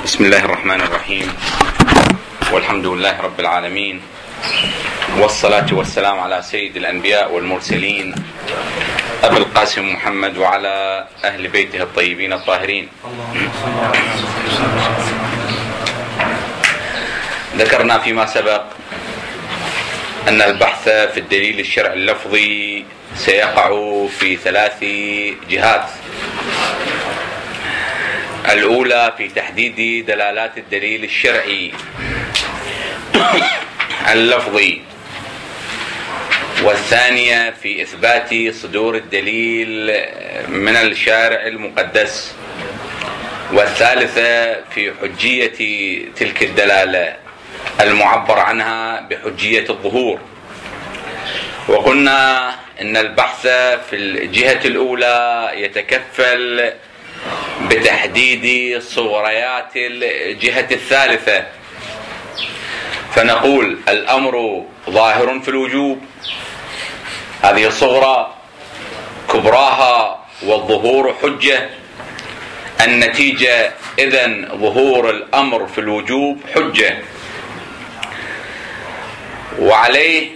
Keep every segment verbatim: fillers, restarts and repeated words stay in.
بسم الله الرحمن الرحيم، والحمد لله رب العالمين، والصلاة والسلام على سيد الأنبياء والمرسلين أبي القاسم محمد وعلى أهل بيته الطيبين الطاهرين. ذكرنا فيما سبق أن البحث في الدليل الشرعي اللفظي سيقع في ثلاث جهات. الأولى في تحديد دلالات الدليل الشرعي اللفظي، والثانية في إثبات صدور الدليل من الشارع المقدس، والثالثة في حجية تلك الدلالة المعبر عنها بحجية الظهور. وقلنا إن البحث في الجهة الأولى يتكفل بتحديد صغريات الجهة الثالثة، فنقول الأمر ظاهر في الوجوب، هذه الصغرى كبراها والظهور حجة. النتيجة إذن ظهور الأمر في الوجوب حجة، وعليه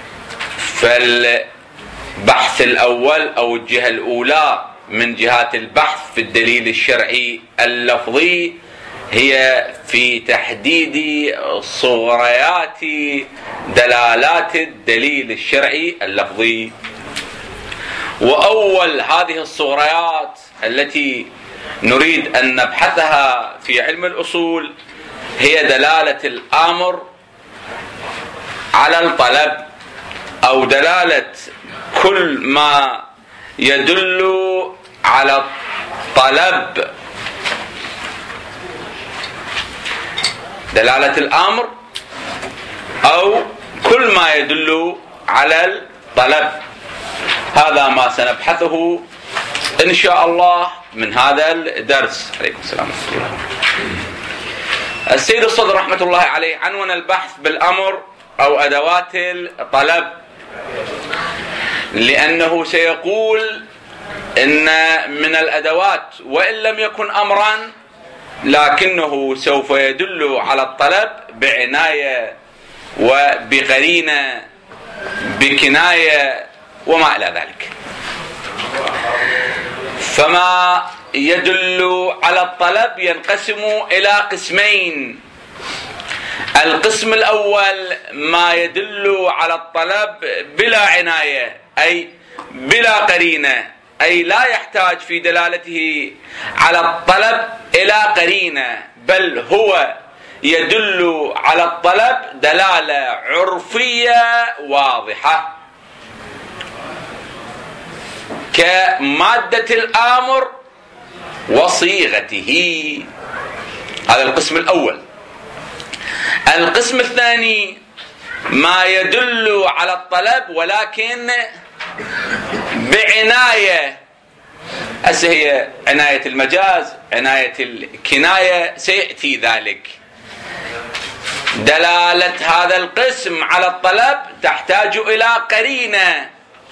فالبحث الأول أو الجهة الأولى من جهات البحث في الدليل الشرعي اللفظي هي في تحديد صغريات دلالات الدليل الشرعي اللفظي. وأول هذه الصغريات التي نريد أن نبحثها في علم الأصول هي دلالة الآمر على الطلب، أو دلالة كل ما يدل على الطلب. دلالة الأمر أو كل ما يدل على الطلب، هذا ما سنبحثه إن شاء الله من هذا الدرس. عليكم السلام ورحمة الله. السيد الصدر رحمة الله عليه عنوان البحث بالأمر أو أدوات الطلب، لأنه سيقول إن من الأدوات وإن لم يكن أمرا لكنه سوف يدل على الطلب بعناية وبقرينة بكناية وما إلى ذلك. فما يدل على الطلب ينقسم إلى قسمين. القسم الأول ما يدل على الطلب بلا عناية، أي بلا قرينة، أي لا يحتاج في دلالته على الطلب إلى قرينة، بل هو يدل على الطلب دلالة عرفية واضحة كمادة الآمر وصيغته. هذا القسم الأول. القسم الثاني ما يدل على الطلب ولكن بعناية، هسه هي عناية المجاز، عناية الكناية، سيأتي ذلك. دلالة هذا القسم على الطلب تحتاج إلى قرينة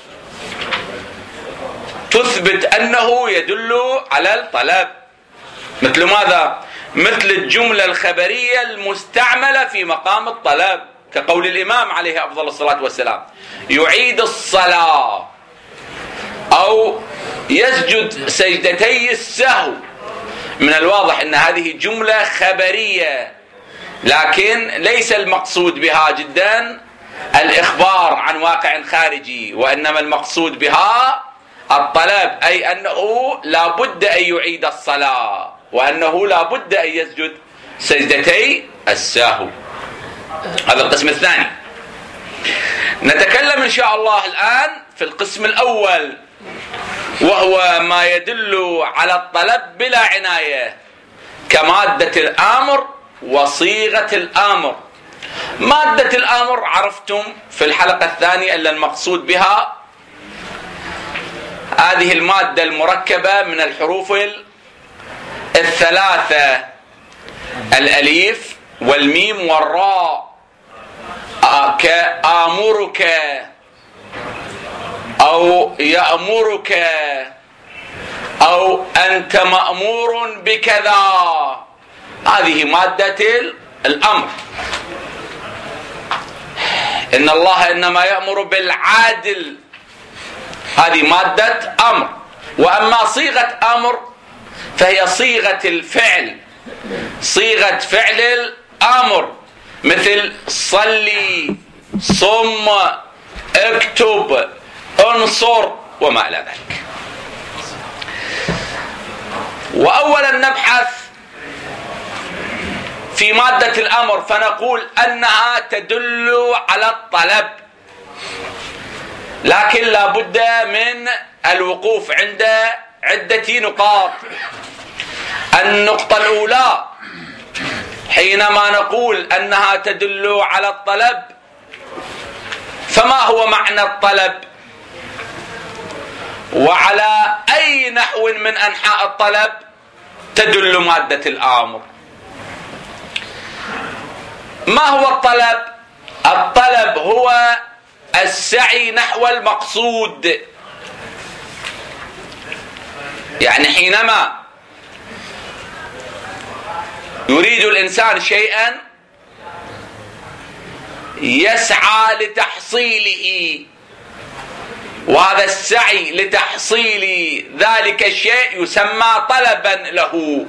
تثبت أنه يدل على الطلب. مثل ماذا؟ مثل الجملة الخبرية المستعملة في مقام الطلب، كقول الإمام عليه أفضل الصلاة والسلام يعيد الصلاة أو يسجد سجدتي السهو. من الواضح أن هذه جملة خبرية، لكن ليس المقصود بها جدا الإخبار عن واقع خارجي، وإنما المقصود بها الطلب، أي أنه لا بد أن يعيد الصلاة، وأنه لا بد أن يسجد سجدتي السهو. هذا القسم الثاني. نتكلم إن شاء الله الآن في القسم الأول، وهو ما يدل على الطلب بلا عناية كمادة الآمر وصيغة الآمر. مادة الآمر عرفتم في الحلقة الثانية أن المقصود بها هذه المادة المركبة من الحروف الثلاثة، الأليف والميم والراء، كآمرك أو يأمرك أو أنت مأمور بكذا هذه مادة الأمر. إن الله إنما يأمر بالعدل، هذه مادة أمر. وأما صيغة أمر فهي صيغة الفعل، صيغة فعل الأمر، مثل صلي، صم، اكتب، انصر وما إلى ذلك. وأولا نبحث في مادة الأمر، فنقول أنها تدل على الطلب، لكن لا بد من الوقوف عند عدة نقاط. النقطة الأولى، حينما نقول أنها تدل على الطلب، فما هو معنى الطلب؟ وعلى أي نحو من أنحاء الطلب تدل مادة الأمر؟ ما هو الطلب؟ الطلب هو السعي نحو المقصود. يعني حينما يريد الإنسان شيئا يسعى لتحصيله، وهذا السعي لتحصيل ذلك الشيء يسمى طلبا له.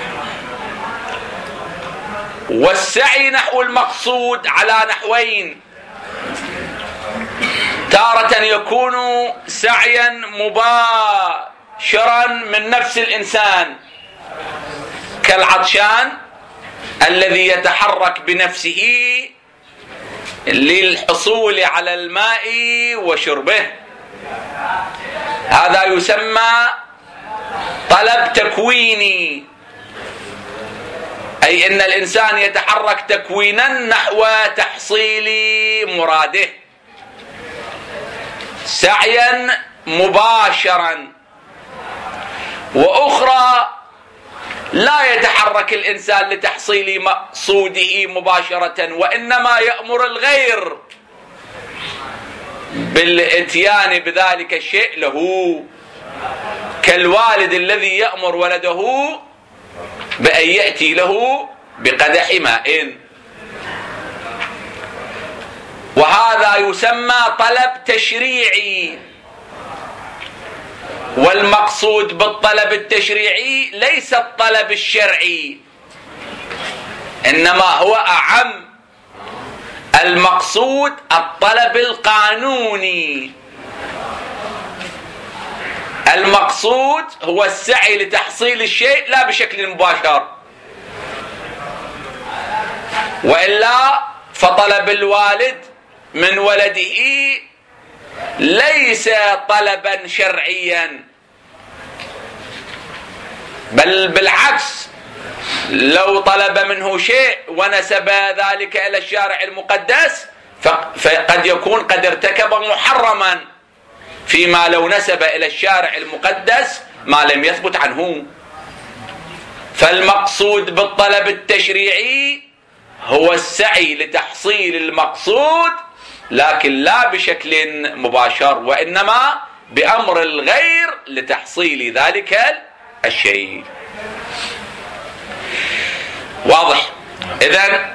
والسعي نحو المقصود على نحوين: تارة يكون سعيا مباشرا من نفس الإنسان، كالعطشان الذي يتحرك بنفسه للحصول على الماء وشربه، هذا يسمى طلب تكويني، أي أن الإنسان يتحرك تكوينا نحو تحصيل مراده، سعيا مباشرا. وأخرى لا يتحرك الإنسان لتحصيل مقصوده مباشرة، وإنما يأمر الغير بالاتيان بذلك الشيء له، كالوالد الذي يأمر ولده بأن يأتي له بقدح ماء، وهذا يسمى طلب تشريعي. والمقصود بالطلب التشريعي ليس الطلب الشرعي، إنما هو أعم، المقصود الطلب القانوني. المقصود هو السعي لتحصيل الشيء لا بشكل مباشر، وإلا فطلب الوالد من ولده ليس طلبا شرعيا، بل بالعكس، لو طلب منه شيء ونسب ذلك إلى الشارع المقدس فقد يكون قد ارتكب محرما، فيما لو نسب إلى الشارع المقدس ما لم يثبت عنه. فالمقصود بالطلب التشريعي هو السعي لتحصيل المقصود، لكن لا بشكل مباشر، وإنما بأمر الغير لتحصيل ذلك الشيء. واضح؟ إذن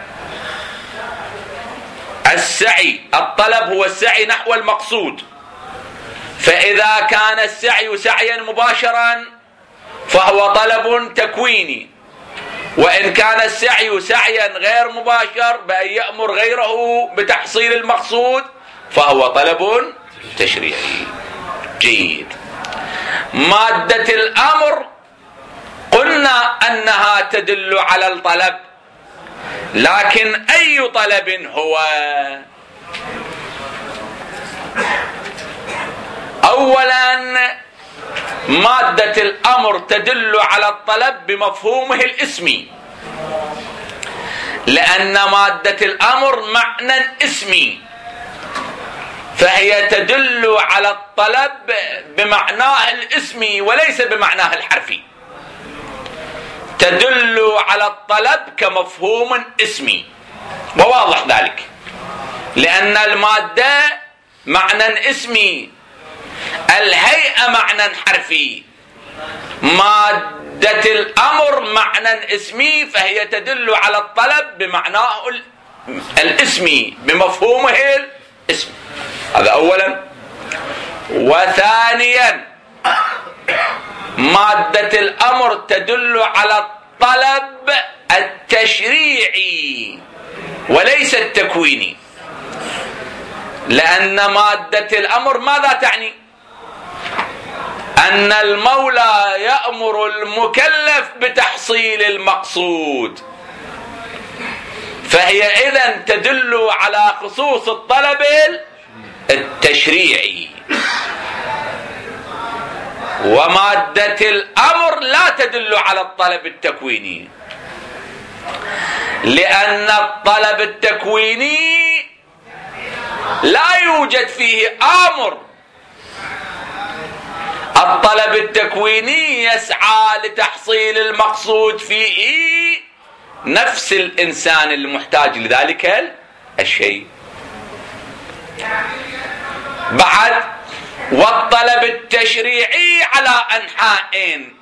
السعي، الطلب هو السعي نحو المقصود، فإذا كان السعي سعيا مباشرا فهو طلب تكويني، وإن كان السعي سعيا غير مباشر بأن يأمر غيره بتحصيل المقصود فهو طلب تشريعي. جيد. مادة الأمر قلنا أنها تدل على الطلب، لكن أي طلب هو؟ أولا مادة الأمر تدل على الطلب بمفهومه الاسمي، لأن مادة الأمر معنى اسمي، فهي تدل على الطلب بمعناه الاسمي وليس بمعناه الحرفي، تدل على الطلب كمفهوم اسمي. وواضح ذلك لأن المادة معنى اسمي، الهيئة معنى حرفي، مادة الأمر معنى اسمي فهي تدل على الطلب بمعناه الاسمي بمفهومه الاسمي. هذا أولا. وثانيا مادة الأمر تدل على الطلب التشريعي وليس التكويني، لأن مادة الأمر ماذا تعني؟ أن المولى يأمر المكلف بتحصيل المقصود، فهي إذن تدل على خصوص الطلب التشريعي. ومادة الأمر لا تدل على الطلب التكويني، لأن الطلب التكويني لا يوجد فيه آمر. الطلب التكويني يسعى لتحصيل المقصود فيه نفس الإنسان المحتاج لذلك الشيء. بعد والطلب التشريعي على أنحاءين: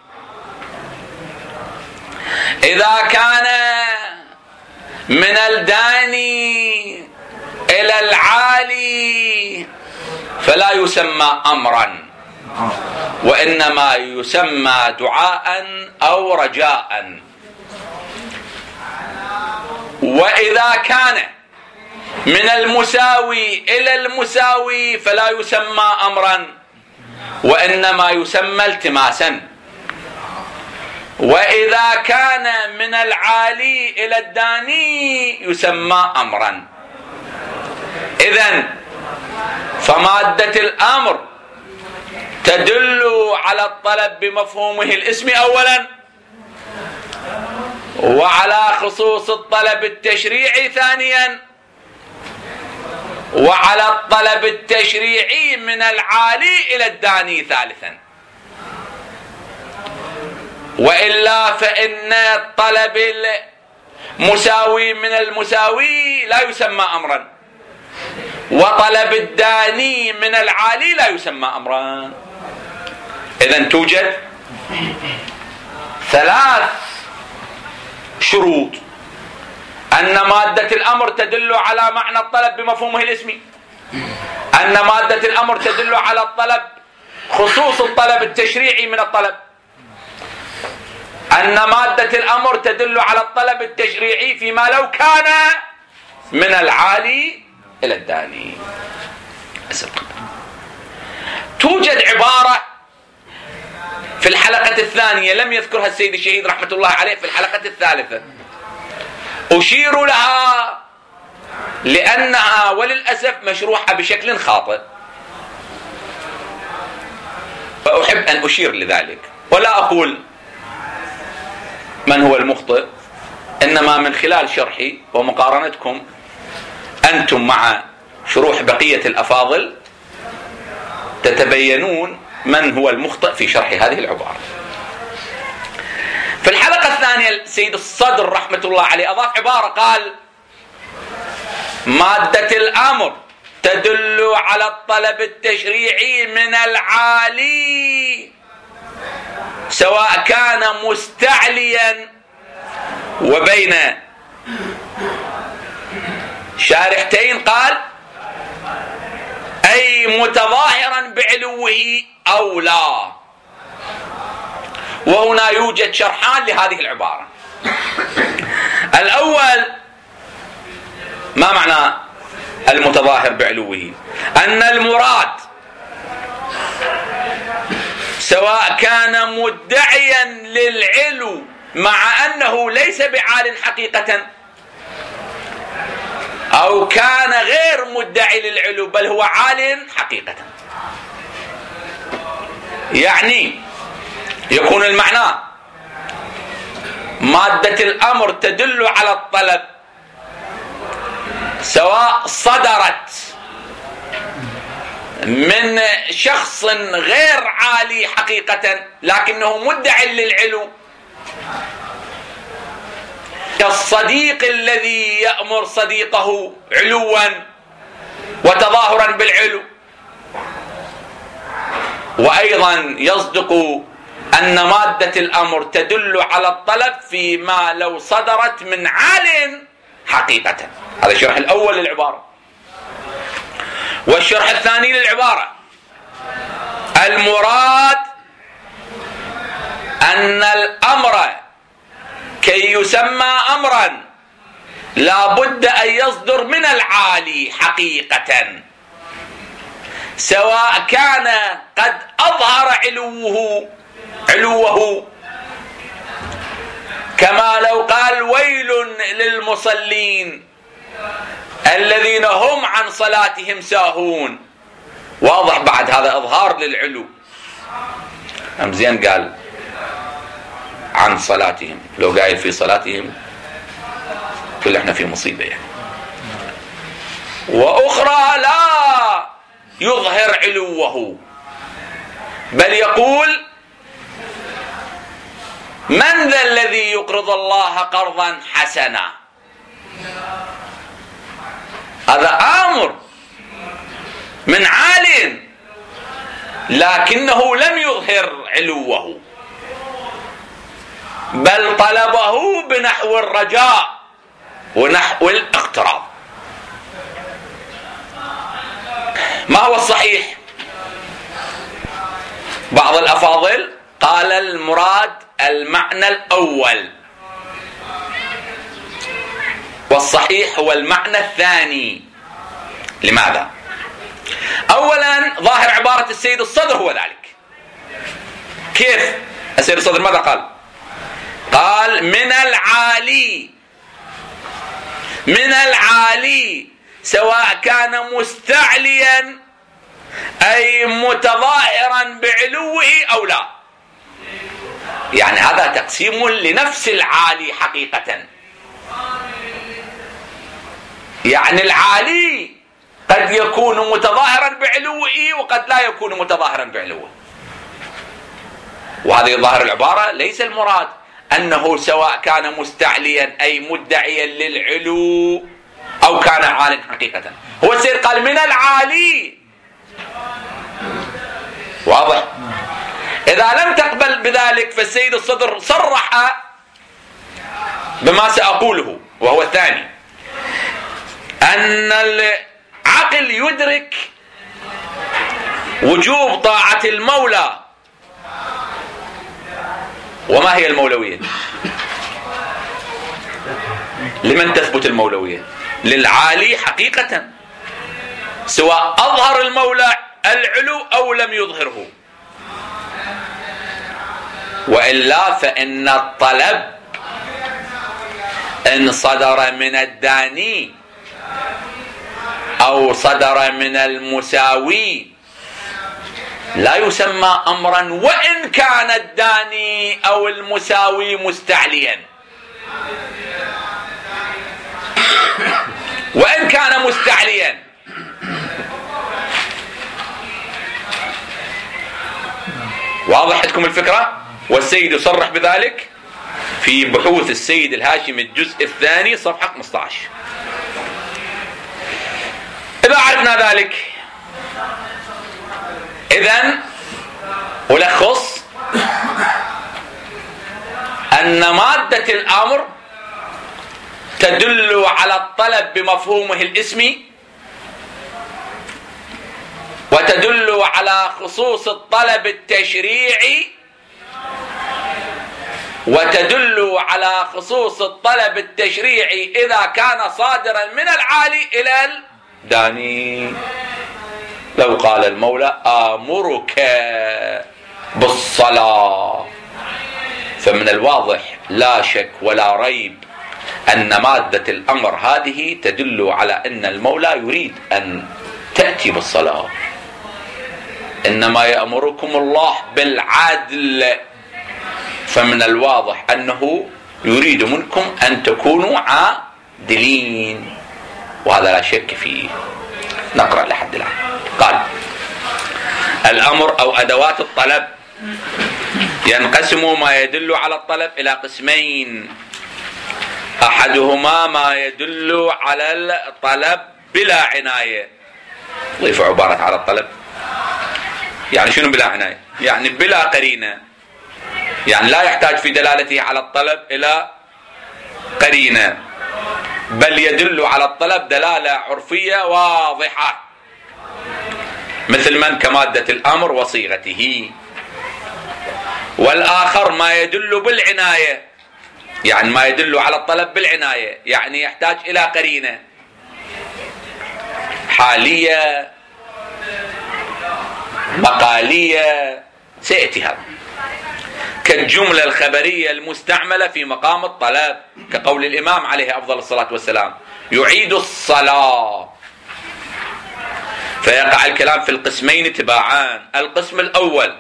إذا كان من الداني إلى العالي فلا يسمى أمرا، وإنما يسمى دعاء أو رجاء. وإذا كان من المساوي إلى المساوي فلا يسمى أمرا، وإنما يسمى التماسا. وإذا كان من العالي إلى الداني يسمى أمرا. إذن فمادة الأمر تدل على الطلب بمفهومه الاسمي أولا، وعلى خصوص الطلب التشريعي ثانيا، وعلى الطلب التشريعي من العالي إلى الداني ثالثا. وإلا فإن الطلب المساوي من المساوي لا يسمى أمرا، وطلب الداني من العالي لا يسمى أمرا. إذن توجد ثلاث شروط: أن مادة الأمر تدل على معنى الطلب بمفهومه الاسمي، أن مادة الأمر تدل على الطلب خصوص الطلب التشريعي من الطلب، أن مادة الأمر تدل على الطلب التشريعي فيما لو كان من العالي إلى الداني. توجد عبارة في الحلقة الثانية لم يذكرها السيد الشهيد رحمة الله عليه في الحلقة الثالثة، أشير لها لأنها وللأسف مشروحة بشكل خاطئ، فأحب أن أشير لذلك ولا أقول من هو المخطئ، إنما من خلال شرحي ومقارنتكم أنتم مع شروح بقية الأفاضل تتبينون من هو المخطئ في شرح هذه العبارة. في الحلقة الثانية السيد الصدر رحمة الله عليه أضاف عبارة قال: مادة الأمر تدل على الطلب التشريعي من العالي سواء كان مستعليا، وبين شارحتين قال أي متظاهرا بعلوه أو لا. وهنا يوجد شرحان لهذه العبارة. الأول: ما معنى المتظاهر بعلوه؟ أن المراد سواء كان مدعيا للعلو مع أنه ليس بعال حقيقة، أو كان غير مدعي للعلو بل هو عال حقيقة. يعني يكون المعنى مادة الأمر تدل على الطلب سواء صدرت من شخص غير عالي حقيقة لكنه مدعي للعلو، كالصديق الذي يأمر صديقه علوا وتظاهرا بالعلو، وأيضا يصدق أن مادة الأمر تدل على الطلب فيما لو صدرت من عال حقيقة. هذا الشرح الأول للعبارة. والشرح الثاني للعبارة: المراد أن الأمر كي يسمى أمرا لا بد أن يصدر من العالي حقيقة، سواء كان قد أظهر علوه علوه كما لو قال: ويل للمصلين الذين هم عن صلاتهم ساهون. واضح بعد هذا إظهار للعلو. أم زين قال عن صلاتهم، لو قايل في صلاتهم كل احنا في مصيبة يعني. وأخرى لا يظهر علوه، بل يقول: من ذا الذي يقرض الله قرضا حسنا. هذا أمر من عال لكنه لم يظهر علوه، بل طلبه بنحو الرجاء ونحو الاقتراض. ما هو الصحيح؟ بعض الأفاضل قال المراد المعنى الأول، والصحيح هو المعنى الثاني. لماذا؟ أولا، ظاهر عبارة السيد الصدر هو ذلك. كيف؟ السيد الصدر ماذا قال؟ قال: من العالي، من العالي، سواء كان مستعليا أي متظاهرا بعلوه أو لا. يعني هذا تقسيم لنفس العالي حقيقة. يعني العالي قد يكون متظاهرا بعلوه وقد لا يكون متظاهرا بعلوه. وهذه ظاهر العبارة ليس المراد أنه سواء كان مستعليا أي مدعيا للعلو أو كان عال حقيقة. هو السيد قال من العالي. واضح؟ إذا لم تقبل بذلك فالسيد الصدر صرح بما سأقوله، وهو الثاني: أن العقل يدرك وجوب طاعة المولى. وما هي المولوية؟ لمن تثبت المولوية؟ للعالي حقيقة، سواء أظهر المولى العلو أو لم يظهره. وإلا فإن الطلب إن صدر من الداني أو صدر من المساوي لا يسمى أمرا، وإن كان الداني أو المساوي مستعليا. وإن كان مستعليا. واضح عندكم الفكرة؟ والسيد يصرح بذلك في بحوث السيد الهاشمي الجزء الثاني صفحة خمسة عشر. إذا عرفنا ذلك، إذن ألخص أن مادة الأمر تدل على الطلب بمفهومه الاسمي، وتدل على خصوص الطلب التشريعي، وتدل على خصوص الطلب التشريعي إذا كان صادرا من العالي إلى الداني. لو قال المولى: آمرك بالصلاة، فمن الواضح لا شك ولا ريب أن مادة الأمر هذه تدل على أن المولى يريد أن تأتي بالصلاة. إنما يأمركم الله بالعدل، فمن الواضح أنه يريد منكم أن تكونوا عادلين، وهذا لا شك فيه. نقرأ لحد الآن. قال: الأمر أو أدوات الطلب ينقسم ما يدل على الطلب إلى قسمين: أحدهما ما يدل على الطلب بلا عناية. ضيف عبارة على الطلب، يعني شنو بلا عناية؟ يعني بلا قرينة، يعني لا يحتاج في دلالته على الطلب إلى قرينة، بل يدل على الطلب دلالة عرفية واضحة، مثل من كمادة الأمر وصيغته. والآخر ما يدل بالعناية، يعني ما يدل على الطلب بالعناية، يعني يحتاج إلى قرينة حالية مقالية، سيأتي هذا، كالجملة الخبرية المستعملة في مقام الطلب، كقول الإمام عليه أفضل الصلاة والسلام: يعيد الصلاة. فيقع الكلام في القسمين تباعان. القسم الأول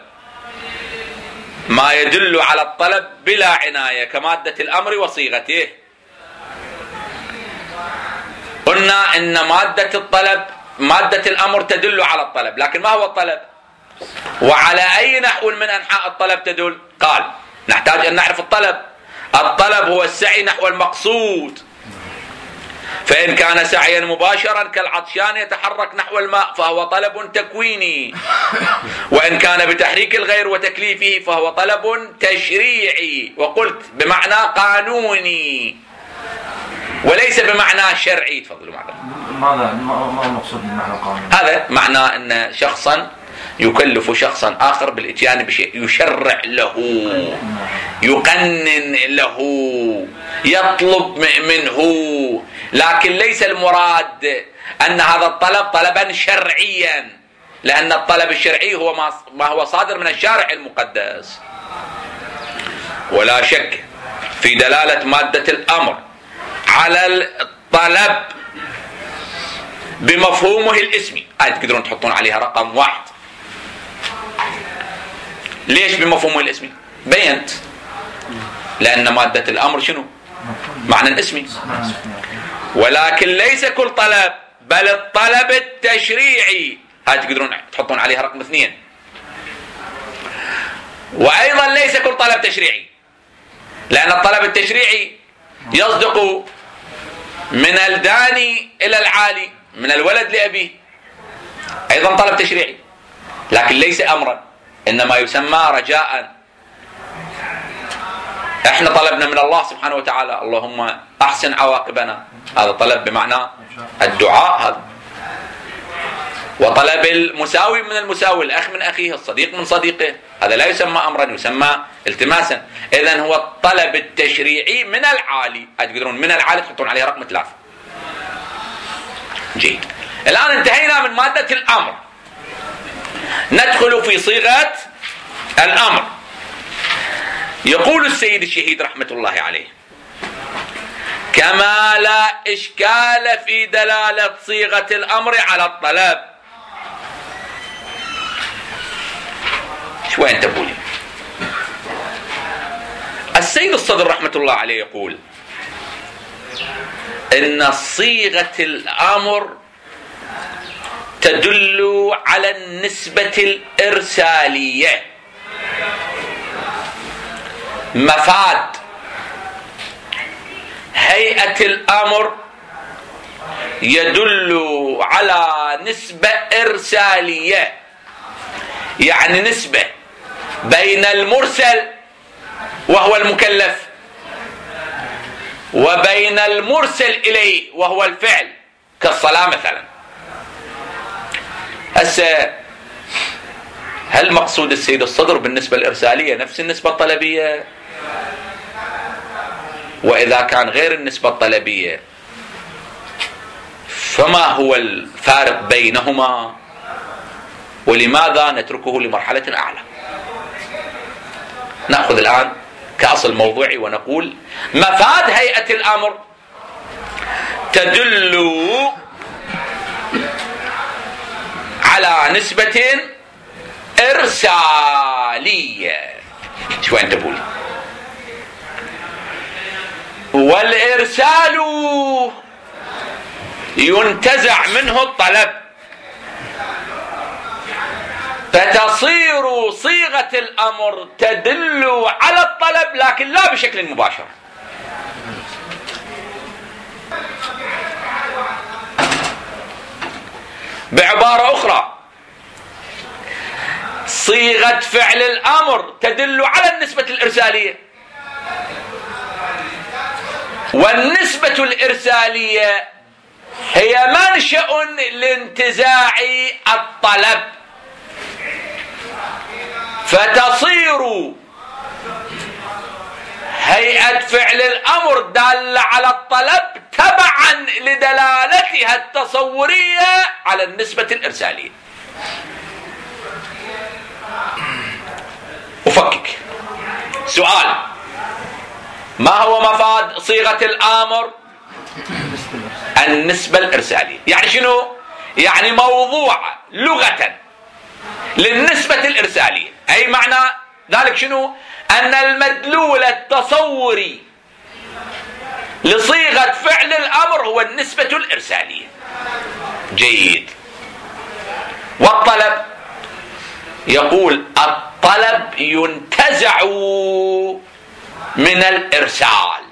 ما يدل على الطلب بلا عناية كمادة الأمر وصيغته. قلنا إن مادة الطلب مادة الأمر تدل على الطلب، لكن ما هو الطلب؟ وعلى أي نحو من أنحاء الطلب تدل؟ قال نحتاج أن نعرف الطلب. الطلب هو السعي نحو المقصود، فإن كان سعيا مباشرا كالعطشان يتحرك نحو الماء فهو طلب تكويني، وإن كان بتحريك الغير وتكليفه فهو طلب تشريعي، وقلت بمعنى قانوني وليس بمعنى شرعي. تفضلوا معنا. ماذا ما المقصود بمعنى قانوني؟ هذا معناه أن شخصا يكلف شخصا آخر بالإتيان بشيء، يشرع له، يقنن له، يطلب منه، لكن ليس المراد أن هذا الطلب طلبا شرعيا، لأن الطلب الشرعي هو ما هو صادر من الشارع المقدس. ولا شك في دلالة مادة الأمر على الطلب بمفهومه الاسمي. آية تقدرون تحطون عليها رقم واحد. ليش بمفهومه الاسمي؟ بينت، لأن مادة الأمر شنو؟ معنى اسمي. ولكن ليس كل طلب، بل الطلب التشريعي. هاي تقدرون تحطون عليها رقم اثنين. وأيضا ليس كل طلب تشريعي، لأن الطلب التشريعي يصدق من الداني إلى العالي، من الولد لأبيه، أيضا طلب تشريعي، لكن ليس أمرا، إنما يسمى رجاء. احنا طلبنا من الله سبحانه وتعالى: اللهم احسن عواقبنا، هذا طلب بمعنى الدعاء هذا. وطلب المساوي من المساوي، الاخ من اخيه، الصديق من صديقه، هذا لا يسمى امرا، يسمى التماسا. اذن هو الطلب التشريعي من العالي. تقدرون من العالي تحطون عليه رقم ثلاثة. جيد. الان انتهينا من مادة الامر، ندخل في صيغة الامر. يقول السيد الشهيد رحمة الله عليه: كما لا إشكال في دلالة صيغة الأمر على الطلب. شو وين تقولي؟ السيد الصدر رحمة الله عليه يقول إن صيغة الأمر تدل على النسبة الإرسالية. مفاد هيئة الأمر يدل على نسبة إرسالية، يعني نسبة بين المرسل وهو المكلف وبين المرسل إليه وهو الفعل، كالصلاة مثلا. هسه هل مقصود السيد الصدر بالنسبة الإرسالية نفس النسبة الطلبية؟ وإذا كان غير النسبة الطلبية فما هو الفارق بينهما؟ ولماذا نتركه لمرحلة أعلى؟ نأخذ الآن كأصل موضوعي ونقول: مفاد هيئة الأمر تدل على نسبة إرسالية. شو أنت تقول؟ والإرسال ينتزع منه الطلب، فتصير صيغة الأمر تدل على الطلب لكن لا بشكل مباشر. بعبارة أخرى، صيغة فعل الأمر تدل على النسبة الإرسالية، والنسبة الإرسالية هي منشأ لانتزاع الطلب، فتصير هيئة فعل الأمر دالة على الطلب تبعا لدلالتها التصورية على النسبة الإرسالية. أفكك سؤال: ما هو مفاد صيغة الآمر؟ النسبة الإرسالية. يعني شنو؟ يعني موضوع لغة للنسبة الإرسالية، أي معنى ذلك شنو؟ أن المدلول التصوري لصيغة فعل الأمر هو النسبة الإرسالية. جيد. والطلب، يقول الطلب ينتزع من الإرسال،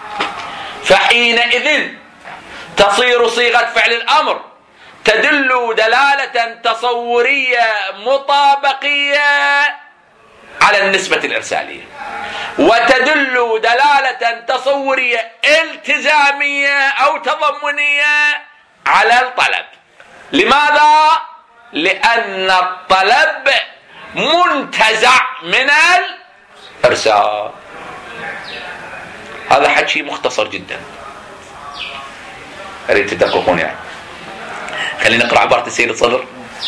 فحينئذ تصير صيغة فعل الأمر تدل دلالة تصورية مطابقية على النسبة الإرسالية، وتدل دلالة تصورية التزامية أو تضمنية على الطلب. لماذا؟ لأن الطلب منتزع من الإرسال. هذا حكي مختصر جدا، أريد تدققون يعني. خلينا نقرأ عبارة السيد الصدر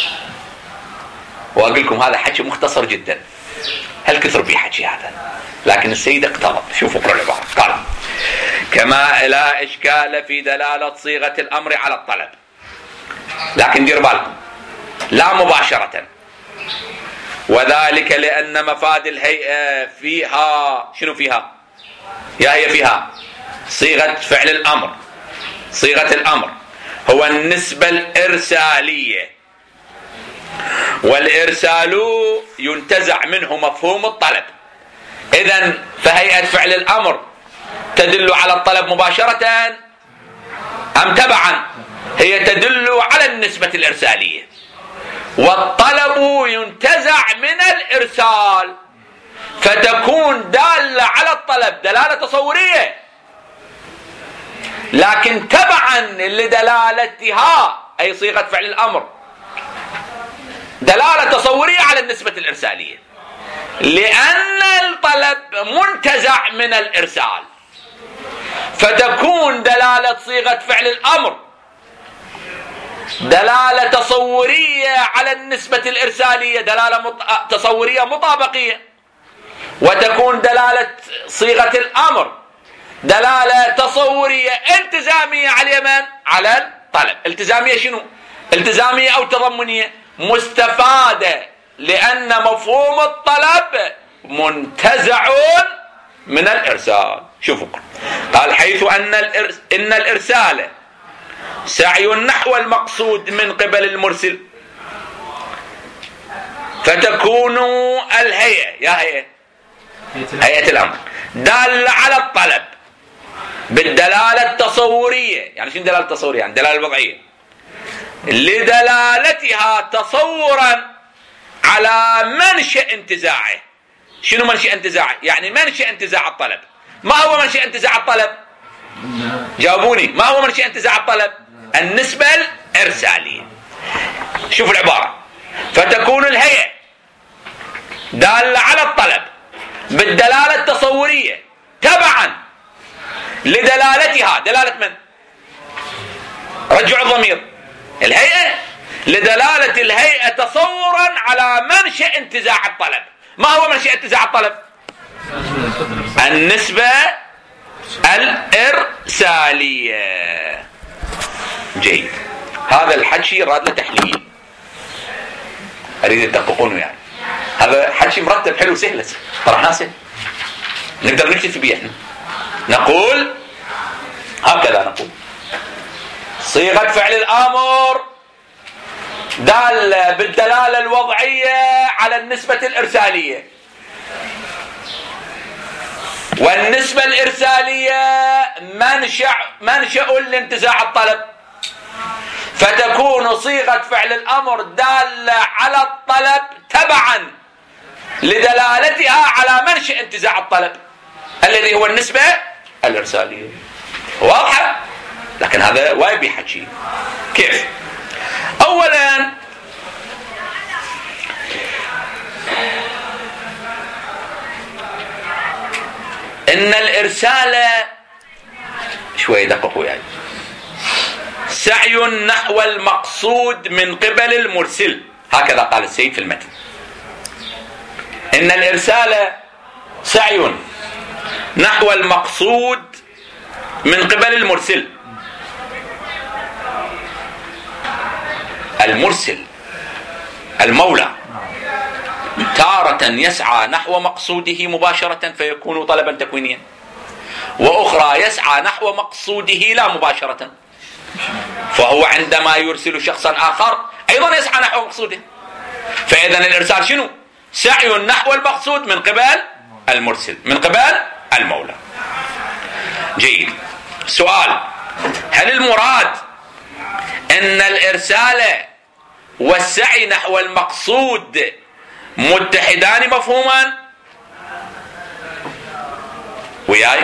وأقول لكم هذا حكي مختصر جدا، هل كثر بيه حكي هذا، لكن السيد اقترب. شوفوا اقرأ العبارة. قال: كما لا إشكال في دلالة صيغة الأمر على الطلب، لكن دير بالكم لا مباشرة، وذلك لأن مفاد الهيئة فيها شنو؟ فيها يا هي فيها صيغة فعل الأمر، صيغة الأمر هو النسبة الإرسالية، والإرسال ينتزع منه مفهوم الطلب. إذن فهيئة فعل الأمر تدل على الطلب مباشرة أم تبعا؟ هي تدل على النسبة الإرسالية، والطلب ينتزع من الإرسال، فتكون دالة على الطلب دلالة تصورية، لكن تبعا لدلالتها أي صيغة فعل الأمر دلالة تصورية على النسبة الإرسالية، لأن الطلب منتزع من الإرسال، فتكون دلالة صيغة فعل الأمر دلالة تصورية على النسبة الإرسالية، دلالة مط... تصورية مطابقية، وتكون دلالة صيغة الأمر دلالة تصورية التزامية على من؟ على الطلب. التزامية شنو؟ التزامية أو تضمنية مستفادة، لأن مفهوم الطلب منتزع من الإرسال. شوفوا قال: حيث أن الإرس... إن الإرسال سعي نحو المقصود من قبل المرسل، فتكون الهيئة يا هيئة هيئة الأمر دالة على الطلب بالدلالة التصورية. يعني شنو دلالة تصورية؟ يعني دلالة وضعية، لدلالتها تصورا على منشأ انتزاعه. شنو منشأ انتزاعه؟ يعني منشأ انتزاع الطلب. ما هو منشأ انتزاع الطلب؟ جاوبوني، ما هو منشأ انتزاع الطلب؟ النسبة الإرسالية. شوف العبارة: فتكون الهيئة دالة على الطلب بالدلالة التصورية تبعا لدلالتها. دلالة من؟ رجعوا الضمير. الهيئة، لدلالة الهيئة تصورا على منشأ انتزاع الطلب. ما هو منشأ انتزاع الطلب؟ النسبة الإرسالية. جيد. هذا الحكي راد له تحليل، أريد تدققونه يعني. هذا حكي مرتب حلو سهل، طرحناه سهل، نقدر نكتب بيه احنا. نقول هكذا، نقول صيغة فعل الأمر دالة بالدلالة الوضعية على النسبة الإرسالية، والنسبة الإرسالية منشأ منشأ لانتزاع الطلب، فتكون صيغة فعل الأمر دالة على الطلب تبعا لدلالتها على منشأ انتزاع الطلب الذي هو النسبة الإرسالية. واضحة؟ لكن هذا وايد بيحكي. كيف؟ أولا إن الإرسال شوي دققوا يعني سعي نحو المقصود من قبل المرسل، هكذا قال السيد في المتن. إن الإرسال سعي نحو المقصود من قبل المرسل. المرسل المولى تارة يسعى نحو مقصوده مباشرة فيكون طلبا تكوينيا، وأخرى يسعى نحو مقصوده لا مباشرة، فهو عندما يرسل شخصا آخر أيضا يسعى نحو مقصوده. فإذا الإرسال شنو؟ سعي نحو المقصود من قبل المرسل، من قبل المولى. جيد. سؤال: هل المراد أن الإرسال والسعي نحو المقصود متحدان مفهوما؟ وياي؟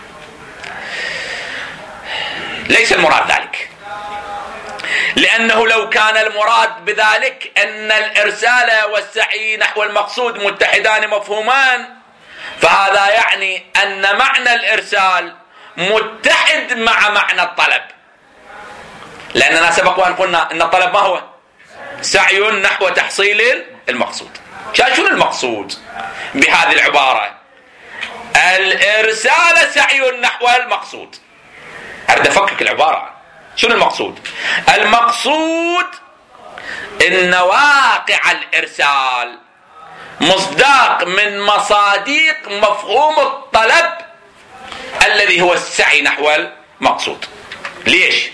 ليس المراد ذلك، لأنه لو كان المراد بذلك أن الإرسال والسعي نحو المقصود متحدان مفهومان، فهذا يعني أن معنى الإرسال متحد مع معنى الطلب، لأننا سبق وأن قلنا أن الطلب ما هو؟ سعي نحو تحصيل المقصود. شنو المقصود بهذه العبارة؟ الإرسال سعي نحو المقصود. أريد أفكك العبارة. شنو المقصود؟ المقصود إن واقع الإرسال مصداق من مصاديق مفهوم الطلب الذي هو السعي نحو المقصود. ليش؟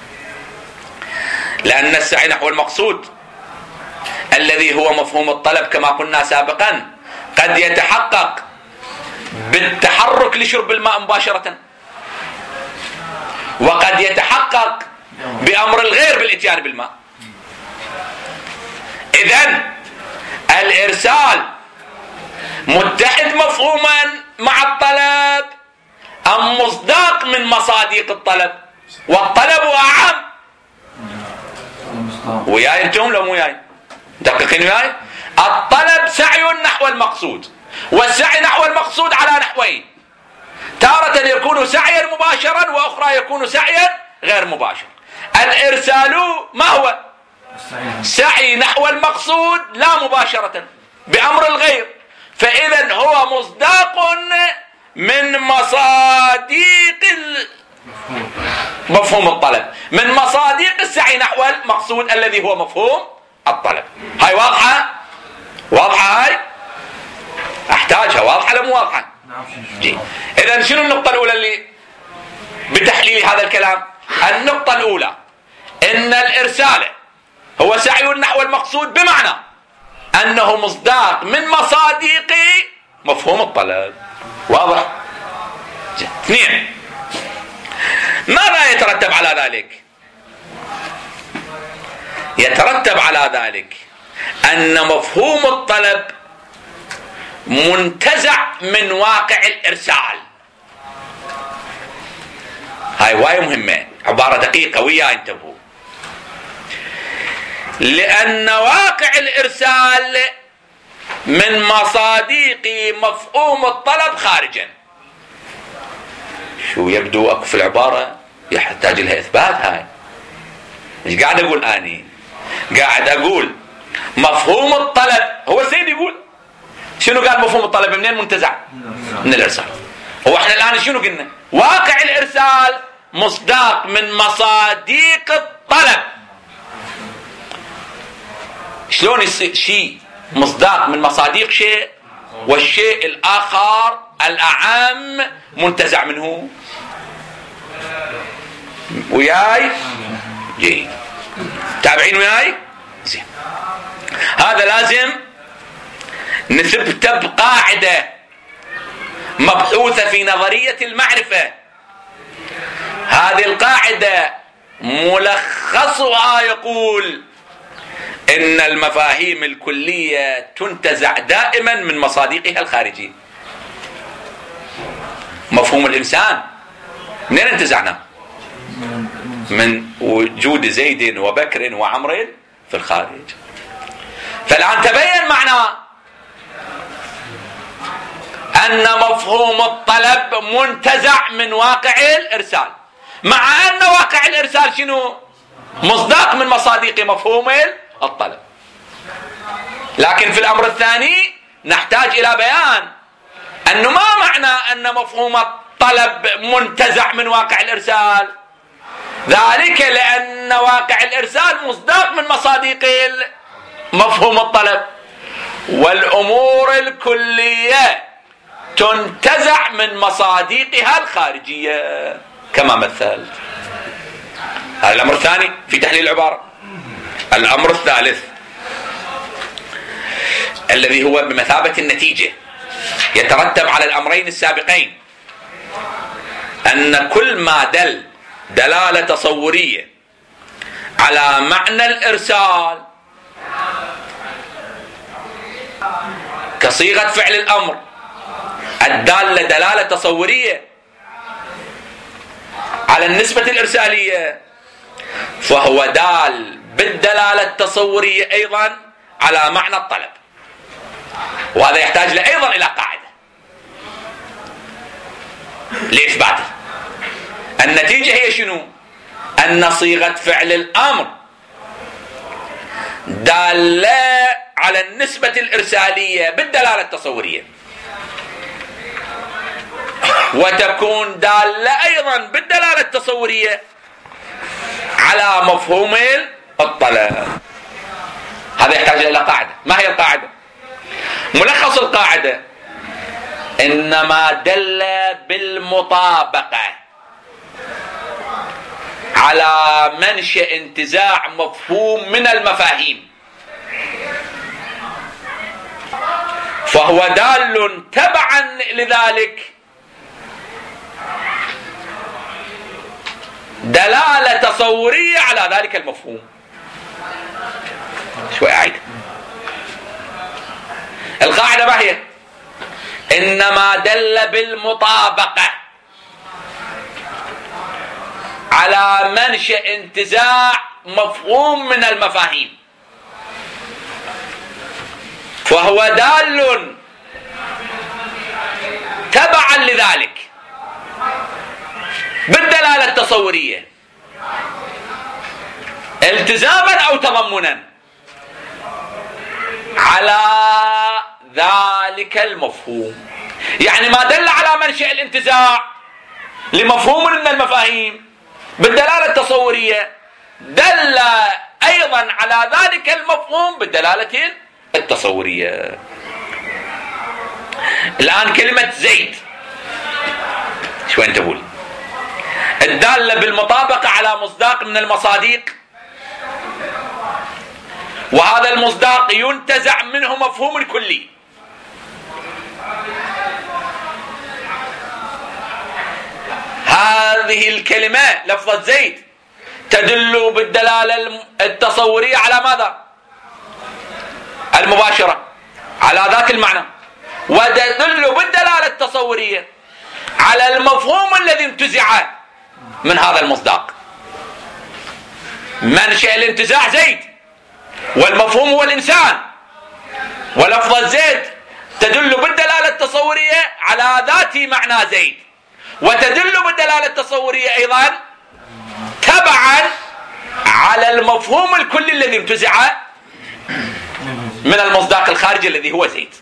لأن السعي نحو المقصود الذي هو مفهوم الطلب كما قلنا سابقا قد يتحقق بالتحرك لشرب الماء مباشرة، وقد يتحقق بأمر الغير بالإتيان بالماء. إذن الإرسال متحد مفهوما مع الطلب أم مصداق من مصاديق الطلب؟ والطلب أعم. وياي انتم لو مو وياي؟ دققين وياي. الطلب سعي نحو المقصود، والسعي نحو المقصود على نحوين: تارة يكون سعيا مباشرا، وأخرى يكون سعيا غير مباشر. الإرسال ما هو؟ سعي نحو المقصود لا مباشرة بأمر الغير، فإذا هو مصداق من مصاديق مفهوم الطلب، من مصاديق السعي نحو المقصود الذي هو مفهوم الطلب. هاي واضحة؟ واضحة هاي؟ أحتاجها. واضحة ولا مو واضحة؟ إذن شنو النقطة الأولى اللي بتحليل هذا الكلام؟ النقطة الأولى إن الإرسال هو سعي نحو المقصود بمعنى أنه مصداق من مصاديق مفهوم الطلب. واضح؟ اثنين، ماذا يترتب على ذلك؟ يترتب على ذلك أن مفهوم الطلب منتزع من واقع الإرسال. هاي واي مهمة، عبارة دقيقة ويا انتبهوا. لأن واقع الإرسال من مصاديق مفهوم الطلب خارجا. شو يبدو أكو في العبارة يحتاج لها إثبات. هاي مش قاعد أقول أني، قاعد أقول مفهوم الطلب. هو السيد يقول شنو قال مفهوم الطلب منين منتزع؟ من الإرسال. هو احنا الآن شنو قلنا؟ واقع الإرسال مصداق من مصاديق الطلب. شلون يصير شيء مصداق من مصاديق شيء والشيء الآخر الأعم منتزع منه؟ وياي؟ جيد. تابعين وياي؟ زين. هذا لازم نثبته بقاعدة مبحوثة في نظرية المعرفة. هذه القاعدة ملخصها يقول إن المفاهيم الكلية تنتزع دائما من مصادقها الخارجية. مفهوم الإنسان منين انتزعناه؟ من وجود زيد وبكر وعمر في الخارج. فالآن تبين معناه أن مفهوم الطلب منتزع من واقع الإرسال، مع أن واقع الإرسال شنو؟ مصداق من مصادق مفهوم الطلب. لكن في الأمر الثاني نحتاج إلى بيان أنه ما معنى أن مفهوم الطلب منتزع من واقع الإرسال، ذلك لأن واقع الإرسال مصداق من مصادق مفهوم الطلب، والأمور الكلية تنتزع من مصادقها الخارجية كما مثلت. هذا الأمر الثاني في تحليل العبارة. الأمر الثالث الذي هو بمثابة النتيجة يترتب على الأمرين السابقين، أن كل ما دل دلالة تصورية على معنى الإرسال كصيغة فعل الأمر الدالة دلالة تصورية على النسبة الإرسالية، فهو دال بالدلالة التصورية أيضا على معنى الطلب. وهذا يحتاج أيضا إلى قاعدة لإثباته. النتيجة هي شنو؟ أن صيغة فعل الأمر دالة على النسبة الإرسالية بالدلالة التصورية، وتكون دالة أيضا بالدلالة التصورية على مفهوم الطلب. هذا يحتاج إلى قاعدة. ما هي القاعدة؟ ملخص القاعدة: إنما دل بالمطابقة على منشأ انتزاع مفهوم من المفاهيم، فهو دال تبعا لذلك دلالة تصورية على ذلك المفهوم. شوي أعيد القاعدة. ما هي؟ إنما دل بالمطابقة على منشأ انتزاع مفهوم من المفاهيم، فهو دال تبعا لذلك بالدلالة التصورية التزاما أو تضمنا على ذلك المفهوم. يعني ما دل على منشأ الانتزاع لمفهوم من المفاهيم بالدلالة التصورية دل أيضا على ذلك المفهوم بالدلالة التصورية. الآن كلمة زيد شو أنت تقول؟ الدالة بالمطابقة على مصداق من المصادق، وهذا المصداق ينتزع منه مفهوم كلي. هذه الكلمة لفظة زيد تدل بالدلالة التصورية على ماذا؟ المباشرة على ذاك المعنى، وتدل بالدلالة التصورية على المفهوم الذي انتزع من هذا المصداق. منشأ الانتزاع زيد، والمفهوم هو الإنسان، ولفظة زيد تدل بالدلالة التصورية على ذات معنى زيد، وتدل بالدلالة التصورية أيضا تبعا على المفهوم الكلي الذي انتزع من المصداق الخارجي الذي هو زيد.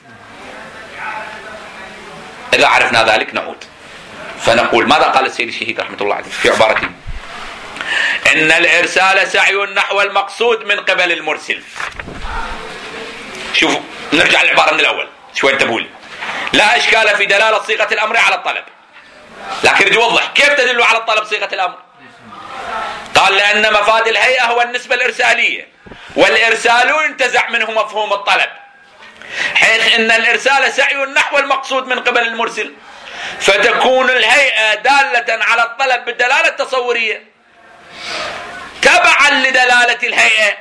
إذا عرفنا ذلك نعود فنقول ماذا قال السيد الشهيد رحمة الله عليه في عبارته: إن الإرسال سعي نحو المقصود من قبل المرسل. شوفوا نرجع للعبارة من الأول. شو أنت تقول؟ لا إشكال في دلالة صيغة الأمر على الطلب، لكن يريد يوضح كيف تدل على الطلب صيغة الأمر. قال لأن مفاد الهيئة هو النسبة الإرسالية، والإرسال ينتزع منه مفهوم الطلب، حيث إن الإرسال سعي نحو المقصود من قبل المرسل، فتكون الهيئة دالة على الطلب بالدلالة التصورية تبعا لدلالة الهيئة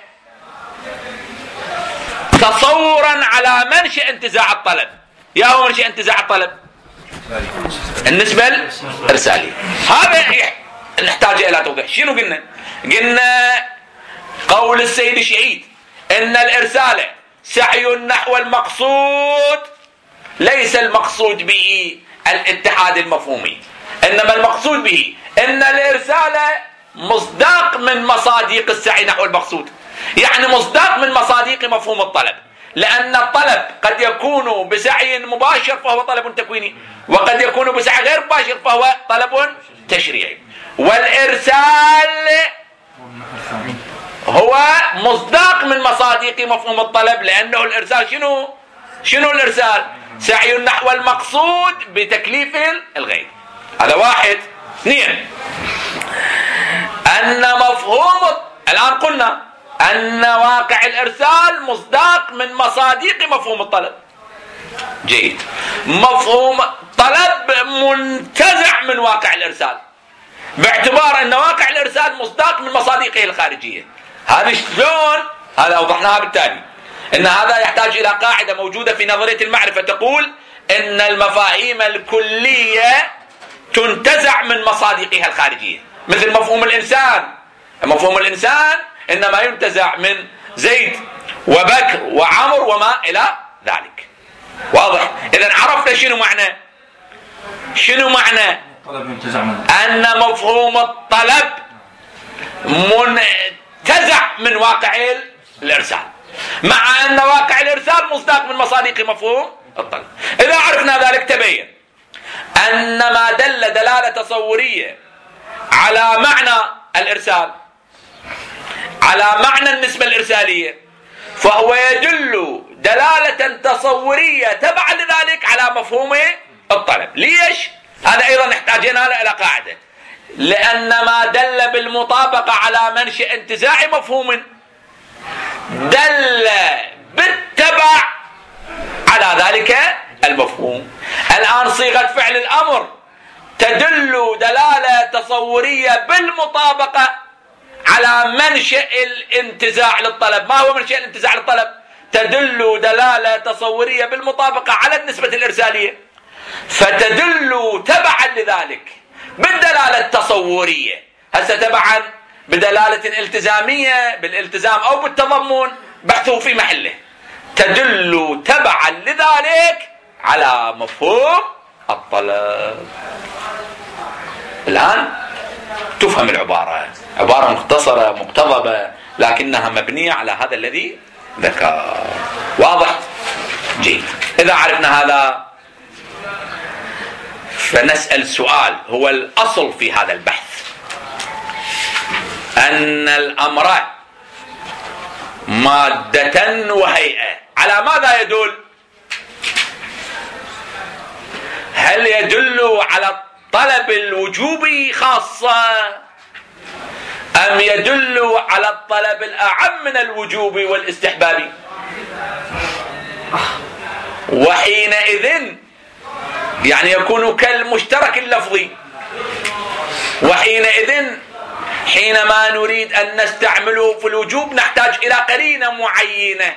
تصورا على منشأ انتزاع الطلب. يا هو منشأ انتزاع الطلب النسبة الإرسالية. هذا نحتاج إلى توضيح. شنو قلنا؟ قلنا قول السيد الشهيد إن الإرسال سعي نحو المقصود، ليس المقصود به الاتحاد المفهومي، إنما المقصود به إن الإرسال مصداق من مصادق السعي نحو المقصود، يعني مصداق من مصادق مفهوم الطلب، لأن الطلب قد يكون بسعي مباشر فهو طلب تكويني، وقد يكون بسعي غير مباشر فهو طلب تشريعي. والإرسال هو مصداق من مصادق مفهوم الطلب، لأنه الإرسال شنو؟ شنو الإرسال؟ سعي نحو المقصود بتكليف الغير. هذا واحد. اثنين، أن مفهوم الآن قلنا أن واقع الإرسال مصداق من مصادق مفهوم الطلب. جيد. مفهوم طلب منتزع من واقع الإرسال باعتبار أن واقع الإرسال مصداق من مصادقه الخارجية. هذا شلون؟ هذا أوضحناها بالتالي. إن هذا يحتاج إلى قاعدة موجودة في نظرية المعرفة تقول إن المفاهيم الكلية تنتزع من مصادقها الخارجية، مثل مفهوم الإنسان. مفهوم الإنسان إنما ينتزع من زيد وبكر وعمر وما إلى ذلك. واضح؟ إذن عرفنا شنو معنى شنو معنى أن مفهوم الطلب منتزع من واقع الإرسال، مع أن واقع الإرسال مصداق من مصادق مفهوم الطلب. إذا عرفنا ذلك تبين أن ما دل دلالة تصورية على معنى الإرسال، على معنى النسبة الإرسالية، فهو يدل دلالة تصورية تبعا لذلك على مفهوم الطلب. ليش؟ هذا أيضا نحتاجين إلى قاعدة، لأن ما دل بالمطابقة على منشأ انتزاع مفهوم دل بالتبع على ذلك المفهوم. الآن صيغة فعل الأمر تدل دلالة تصورية بالمطابقة على منشأ الانتزاع للطلب. ما هو منشأ الانتزاع للطلب؟ تدل دلالة تصورية بالمطابقة على النسبة الإرسالية، فتدل تبعا لذلك بالدلالة التصورية. هسه تبعا بدلالة التزامية بالالتزام أو بالتضمن بحثه في محله، تدل تبعا لذلك على مفهوم الطلب. الآن تفهم العبارة، عبارة مختصرة مقتضبة لكنها مبنية على هذا الذي ذكر. واضح؟ جيد. إذا عرفنا هذا فنسأل سؤال هو الأصل في هذا البحث، أن الأمر مادة وهيئة على ماذا يدل؟ هل يدل على الطلب الوجوبي خاصة أم يدل على الطلب الأعم من الوجوب والاستحباب؟ وحينئذ يعني يكون كالمشترك اللفظي. وحينئذ حينما نريد أن نستعمله في الوجوب نحتاج إلى قرينة معينة.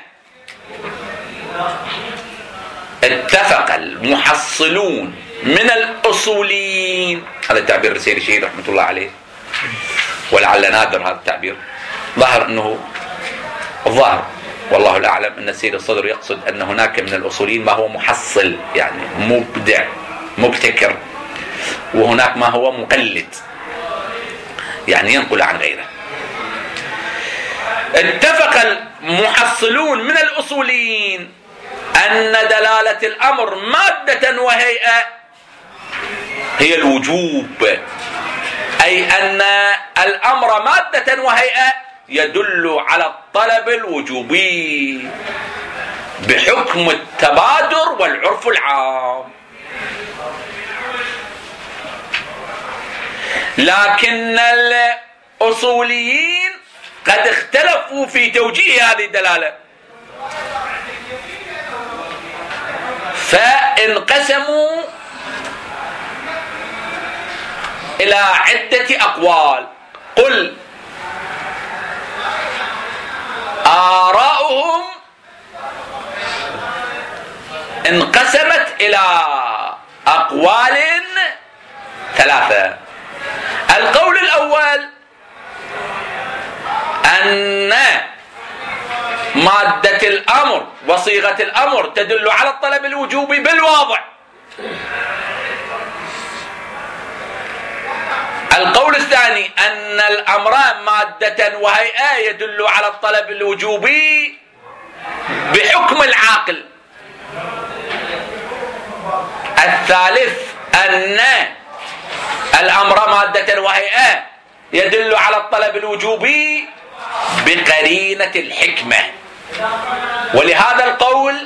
اتفق المحصلون من الأصوليين، هذا التعبير السيد الشهيد رحمة الله عليه، ولعل نادر هذا التعبير، ظاهر أنه الظاهر والله الأعلم أن السيد الصدر يقصد أن هناك من الأصوليين ما هو محصل يعني مبدع مبتكر، وهناك ما هو مقلد يعني ينقل عن غيره. اتفق المحصلون من الأصوليين أن دلالة الأمر مادة وهيئة هي الوجوب، أي أن الأمر مادة وهيئة يدل على الطلب الوجوبي بحكم التبادر والعرف العام. لكن الأصوليين قد اختلفوا في توجيه هذه الدلالة، فانقسموا إلى عدة أقوال. قل انقسمت إلى أقوال ثلاثة. القول الأول أن مادة الأمر وصيغة الأمر تدل على الطلب الوجوبي بالواضع. القول الثاني أن الأمران مادة وهيئة يدل على الطلب الوجوبي بحكم العاقل. الثالث أن الأمر مادة وهيئة يدل على الطلب الوجوبي بقرينة الحكمة. ولهذا القول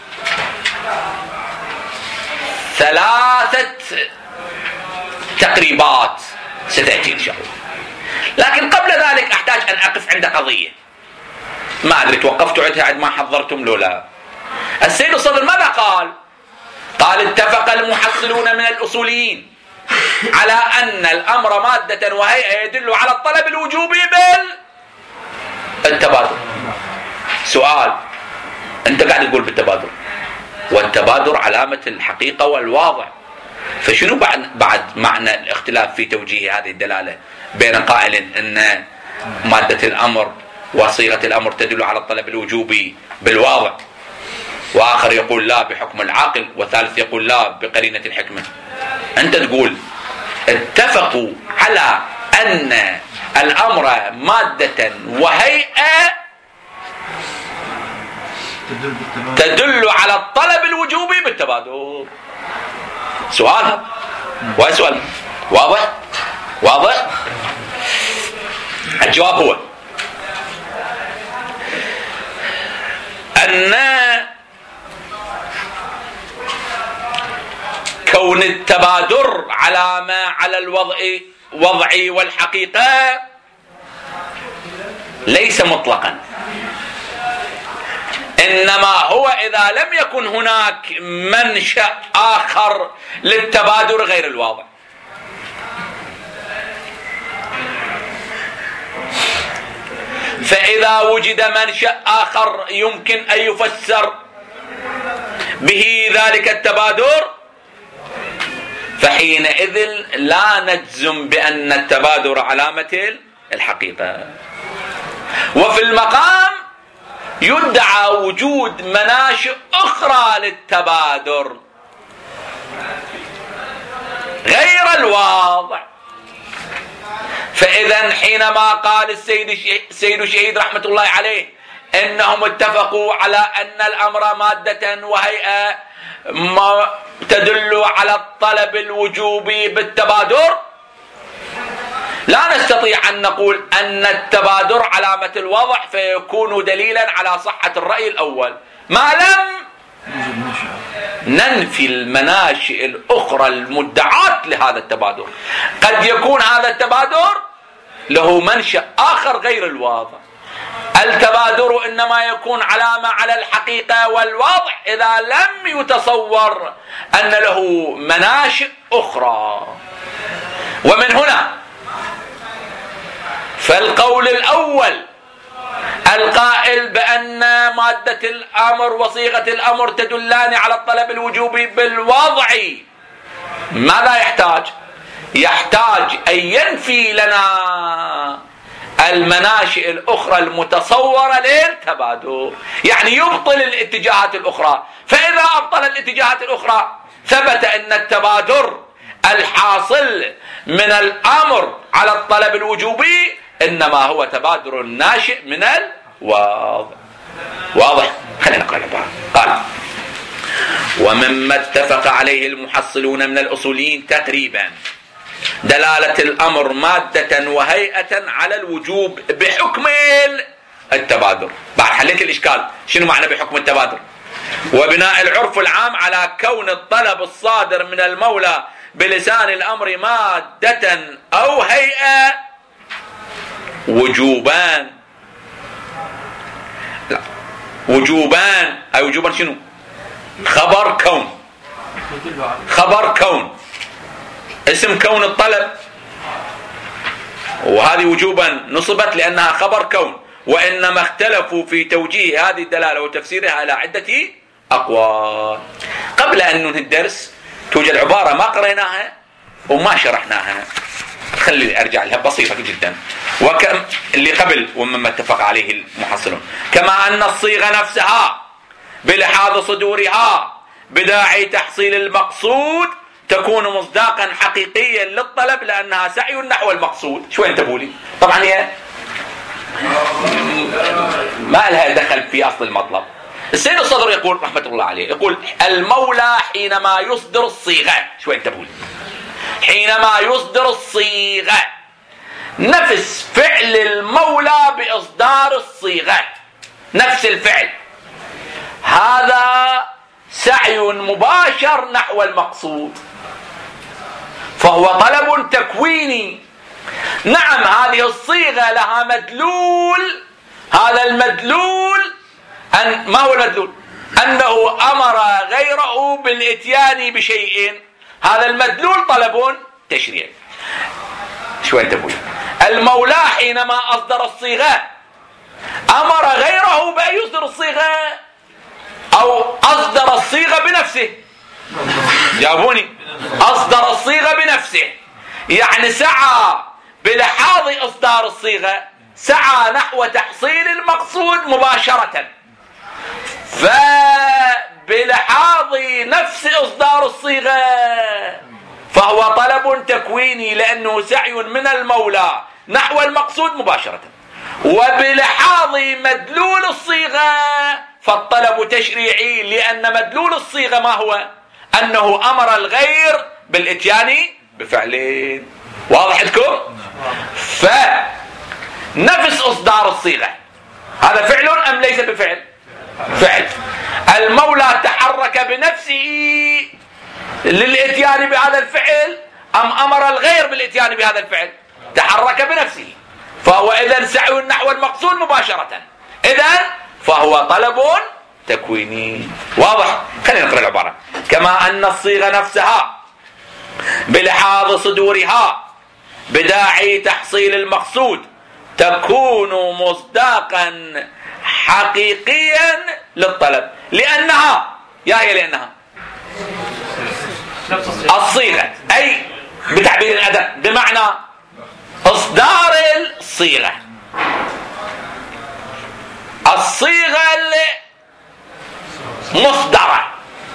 ثلاثة تقريبات ستأتي إن شاء الله. لكن قبل ذلك أحتاج أن أقف عند قضية ما أدري توقفتوا عندها عندما حضرتم لولا. السيد الصدر ماذا قال؟ قال اتفق المحصلون من الأصوليين على أن الأمر مادة وهيئة يدل على الطلب الوجوبي بالتبادر. سؤال، أنت قاعد تقول بالتبادر، والتبادر علامة الحقيقة والواضع، فشنو بعد بعد معنى الاختلاف في توجيه هذه الدلالة بين قائل أن مادة الأمر وصيغة الأمر تدل على الطلب الوجوبي بالواضع، وآخر يقول لا بحكم العاقل، وثالث يقول لا بقرينة الحكمة. أنت تقول اتفقوا على أن الأمر مادة وهيئة تدل على الطلب الوجوبي بالتبادل. سؤال هذا وسؤال واضح واضح. الجواب هو أن كون التبادر على ما على الوضع وضعي والحقيقة ليس مطلقا، إنما هو إذا لم يكن هناك منشأ آخر للتبادر غير الواضع. فإذا وجد منشأ آخر يمكن أن يفسر به ذلك التبادر، فحينئذ لا نجزم بأن التبادر علامة الحقيقة. وفي المقام يدعى وجود مناشئ أخرى للتبادر غير الواضع. فإذا حينما قال السيد السيد الشهيد رحمة الله عليه إنهم اتفقوا على أن الأمر مادة وهيئة ما تدل على الطلب الوجوبي بالتبادر، لا نستطيع أن نقول أن التبادر علامة الوضع فيكون دليلا على صحة الرأي الأول ما لم ننفي المناشئ الأخرى المدعاة لهذا التبادر. قد يكون هذا التبادر له منشأ آخر غير الواضع. التبادر إنما يكون علامة على الحقيقة والواضع إذا لم يتصور أن له مناشئ أخرى. ومن هنا فالقول الأول القائل بأن مادة الأمر وصيغة الأمر تدلان على الطلب الوجوبي بالوضع ماذا يحتاج؟ يحتاج أن ينفي لنا المناشئ الأخرى المتصورة للتبادل، يعني يبطل الاتجاهات الأخرى. فإذا أبطل الاتجاهات الأخرى ثبت أن التبادر الحاصل من الأمر على الطلب الوجوبي إنما هو تبادر ناشئ من الواضع. واضح؟ خلينا نقرأ بعض. قال ومما اتفق عليه المحصلون من الأصوليين تقريبا دلالة الأمر مادة وهيئة على الوجوب بحكم التبادر. بعد حليت الإشكال شنو معنى بحكم التبادر؟ وبناء العرف العام على كون الطلب الصادر من المولى بلسان الأمر مادة أو هيئة وجوبان. لا وجوبان أي وجوبان شنو؟ خبر كون، خبر كون اسم كون الطلب، وهذه وجوبا نصبت لأنها خبر كون. وإنما اختلفوا في توجيه هذه الدلالة وتفسيرها على عدة أقوال. قبل أن ننهي الدرس توجد عبارة ما قريناها وما شرحناها، خلي أرجع لها، بسيطة جدا، وكم اللي قبل ومما اتفق عليه المحصلون. كما أن الصيغة نفسها بلحاظ صدورها بداعي تحصيل المقصود تكون مصداقا حقيقيا للطلب لأنها سعي نحو المقصود. شو أنت بولي؟ طبعا هي ما لها دخل في أصل المطلب. السيد الصدر يقول رحمة الله عليه، يقول المولى حينما يصدر الصيغة، شو أنت بولي؟ حينما يصدر الصيغة نفس فعل المولى بإصدار الصيغة، نفس الفعل، هذا سعي مباشر نحو المقصود، فهو طلب تكويني. نعم هذه الصيغة لها مدلول، هذا المدلول أن ما هو المدلول؟ أنه أمر غيره بالإتيان بشيء، هذا المدلول طلب تشريعي. شو أنت بقول؟ المولى حينما أصدر الصيغة أمر غيره بأن يصدر الصيغة أو أصدر الصيغة بنفسه. جاوبوني. أصدر الصيغة بنفسه يعني سعى بلحاظ إصدار الصيغة، سعى نحو تحصيل المقصود مباشرة، فبلحاظ نفس إصدار الصيغة فهو طلب تكويني لأنه سعي من المولى نحو المقصود مباشرة، وبلحاظ مدلول الصيغة فالطلب تشريعي لأن مدلول الصيغة ما هو؟ أنه أمر الغير بالإتيان بفعلين. واضح لكم؟ فنفس إصدار الصيغة هذا فعل أم ليس بفعل؟ فعل. المولى تحرك بنفسه للإتيان بهذا الفعل أم أمر الغير بالإتيان بهذا الفعل؟ تحرك بنفسه، فهو إذن سعي نحو المقصود مباشرة، إذن فهو طلب تكويني. واضح؟ خلينا نقرأ العبارة. كما أن الصيغة نفسها بلحاظ صدورها بداعي تحصيل المقصود تكون مصداقا حقيقيا للطلب لأنها، يا هي لأنها الصيغة، أي بتعبير الأدب بمعنى إصدار الصيغة، الصيغة المصدرة،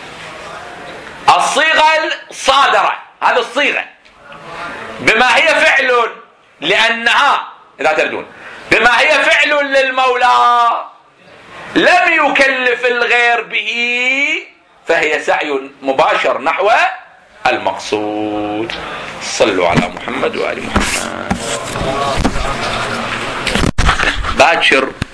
الصيغة الصادرة، هذه الصيغة بما هي فعل لأنها، إذا تردون، بما هي فعل للمولى لم يكلف الغير به فهي سعي مباشر نحو المقصود. صلوا على محمد وآل محمد. باكر